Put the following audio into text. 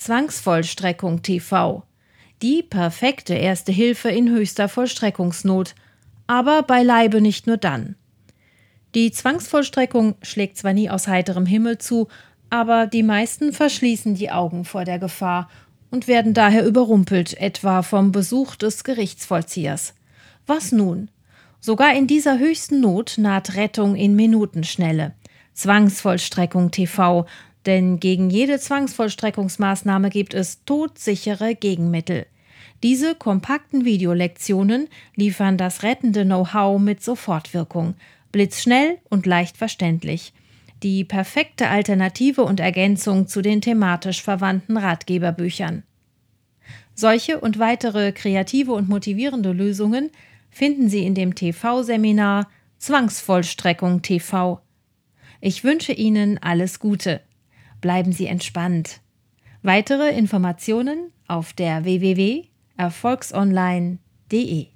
Zwangsvollstreckung TV. Die perfekte erste Hilfe in höchster Vollstreckungsnot. Aber beileibe nicht nur dann. Die Zwangsvollstreckung schlägt zwar nie aus heiterem Himmel zu, aber die meisten verschließen die Augen vor der Gefahr und werden daher überrumpelt, etwa vom Besuch des Gerichtsvollziehers. Was nun? Sogar in dieser höchsten Not naht Rettung in Minutenschnelle. Zwangsvollstreckung TV, denn gegen jede Zwangsvollstreckungsmaßnahme gibt es todsichere Gegenmittel. Diese kompakten Videolektionen liefern das rettende Know-how mit Sofortwirkung, blitzschnell und leicht verständlich. Die perfekte Alternative und Ergänzung zu den thematisch verwandten Ratgeberbüchern. Solche und weitere kreative und motivierende Lösungen finden Sie in dem TV-Seminar Zwangsvollstreckung TV. Ich wünsche Ihnen alles Gute. Bleiben Sie entspannt. Weitere Informationen auf der www.erfolgsonline.de